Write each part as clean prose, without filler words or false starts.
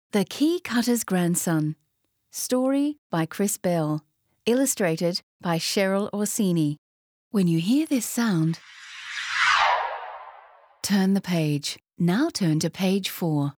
The Key Cutter's Grandson. Story by Chris Bell. Illustrated by Cheryl Orsini. When you hear this sound, turn the page. Now turn to page 4.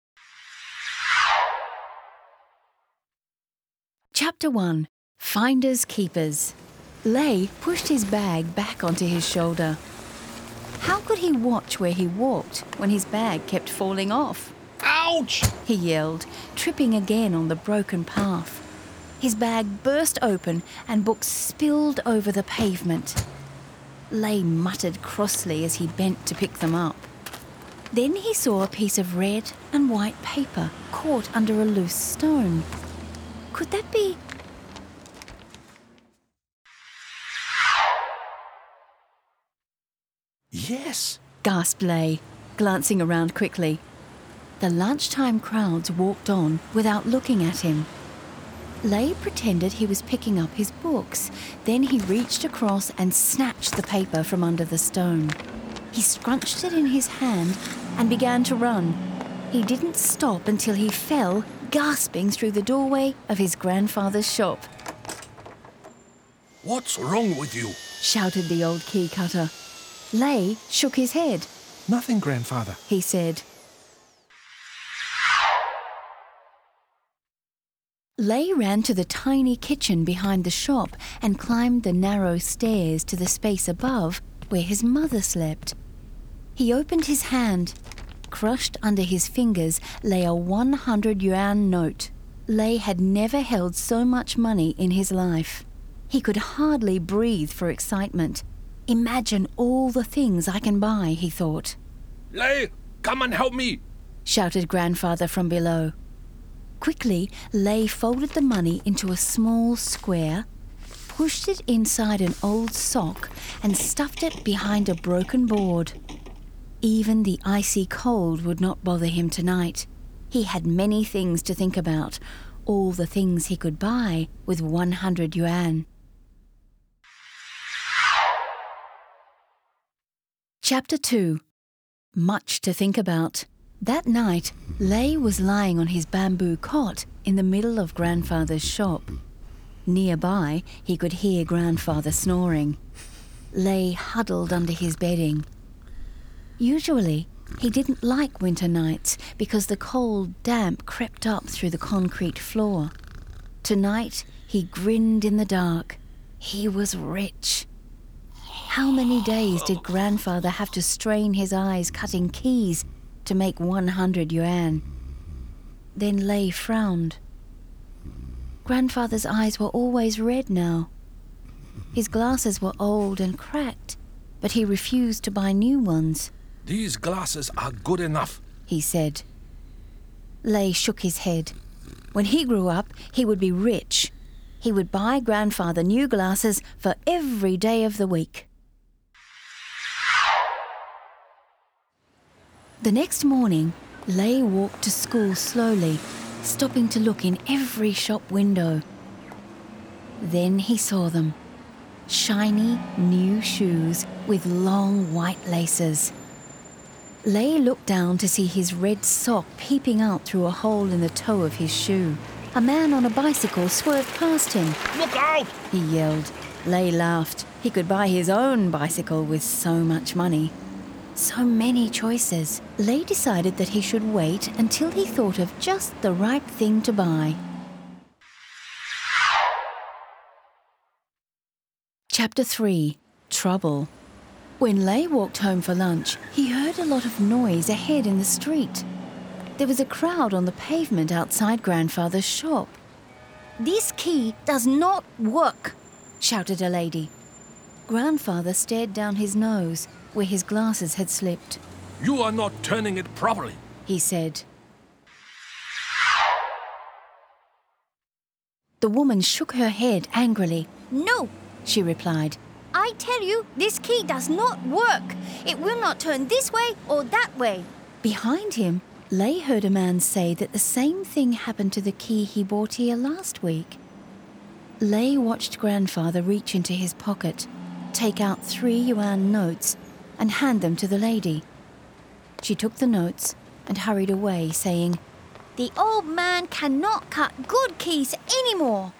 Chapter 1. Finders Keepers. Lay pushed his bag back onto his shoulder. How could he watch where he walked when his bag kept falling off? Ouch! He yelled, tripping again on the broken path. His bag burst open and books spilled over the pavement. Lay muttered crossly as he bent to pick them up. Then he saw a piece of red and white paper caught under a loose stone. Could that be... Yes! gasped Lay, glancing around quickly. The lunchtime crowds walked on without looking at him. Lay pretended he was picking up his books. Then he reached across and snatched the paper from under the stone. He scrunched it in his hand and began to run. He didn't stop until he fell, gasping through the doorway of his grandfather's shop. What's wrong with you? Shouted the old key cutter. Lay shook his head. Nothing, grandfather. He said. Lay ran to the tiny kitchen behind the shop and climbed the narrow stairs to the space above where his mother slept. He opened his hand. Crushed under his fingers lay a 100 yuan note. Lay had never held so much money in his life. He could hardly breathe for excitement. Imagine all the things I can buy, he thought. Lay, come and help me! Shouted grandfather from below. Quickly, Lay folded the money into a small square, pushed it inside an old sock and stuffed it behind a broken board. Even the icy cold would not bother him tonight. He had many things to think about, all the things he could buy with 100 yuan. Chapter 2. Much to think about. That night, Lay was lying on his bamboo cot in the middle of grandfather's shop. Nearby, he could hear grandfather snoring. Lay huddled under his bedding. Usually, he didn't like winter nights because the cold damp crept up through the concrete floor. Tonight, he grinned in the dark. He was rich. How many days did grandfather have to strain his eyes cutting keys to make 100 yuan? Then Lay frowned. Grandfather's eyes were always red now. His glasses were old and cracked, but he refused to buy new ones. These glasses are good enough, he said. Lay shook his head. When he grew up, he would be rich. He would buy grandfather new glasses for every day of the week. The next morning, Lay walked to school slowly, stopping to look in every shop window. Then he saw them. Shiny, new shoes with long white laces. Lay looked down to see his red sock peeping out through a hole in the toe of his shoe. A man on a bicycle swerved past him. Look out! He yelled. Lay laughed. He could buy his own bicycle with so much money. So many choices. Lay decided that he should wait until he thought of just the right thing to buy. Chapter 3. Trouble. When Lay walked home for lunch, he heard a lot of noise ahead in the street. There was a crowd on the pavement outside grandfather's shop. "This key does not work," shouted a lady. Grandfather stared down his nose, where his glasses had slipped. You are not turning it properly, he said. The woman shook her head angrily. "No," she replied. "I tell you, this key does not work. It will not turn this way or that way." Behind him, Lay heard a man say that the same thing happened to the key he bought here last week. Lay watched grandfather reach into his pocket, take out 3 yuan notes, and hand them to the lady. She took the notes and hurried away, saying, The old man cannot cut good keys anymore.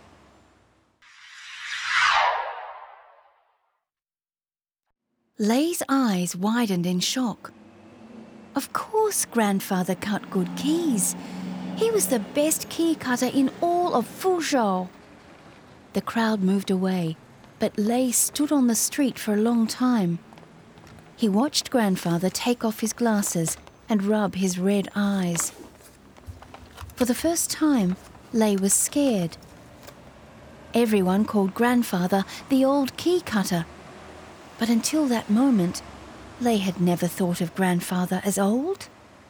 Lei's eyes widened in shock. Of course Grandfather cut good keys. He was the best key cutter in all of Fuzhou. The crowd moved away, but Lei stood on the street for a long time. He watched Grandfather take off his glasses and rub his red eyes. For the first time, Lei was scared. Everyone called Grandfather the old key cutter. But until that moment, Lei had never thought of Grandfather as old.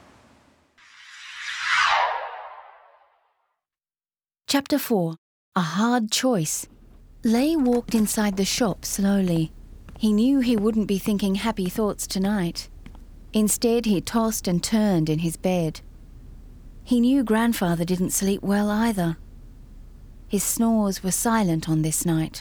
Chapter 4. A Hard Choice. Lei walked inside the shop slowly. He knew he wouldn't be thinking happy thoughts tonight. Instead, he tossed and turned in his bed. He knew Grandfather didn't sleep well either. His snores were silent on this night.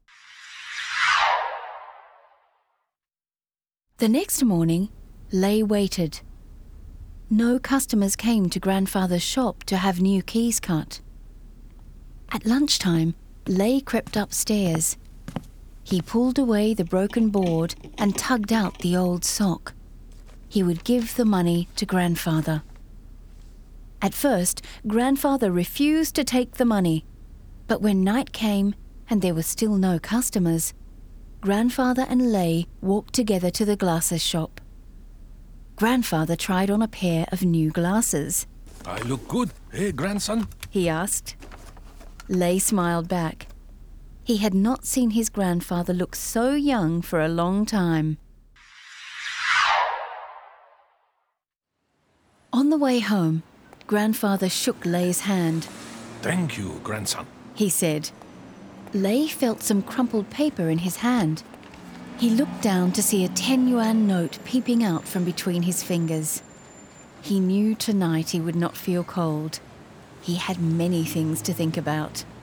The next morning, Lei waited. No customers came to Grandfather's shop to have new keys cut. At lunchtime, Lei crept upstairs. He pulled away the broken board and tugged out the old sock. He would give the money to Grandfather. At first, Grandfather refused to take the money. But when night came and there were still no customers, Grandfather and Lei walked together to the glasses shop. Grandfather tried on a pair of new glasses. I look good, eh, grandson? He asked. Lei smiled back. He had not seen his grandfather look so young for a long time. On the way home, Grandfather shook Lei's hand. Thank you, grandson. He said. Lei felt some crumpled paper in his hand. He looked down to see a 10-yuan note peeping out from between his fingers. He knew tonight he would not feel cold. He had many things to think about.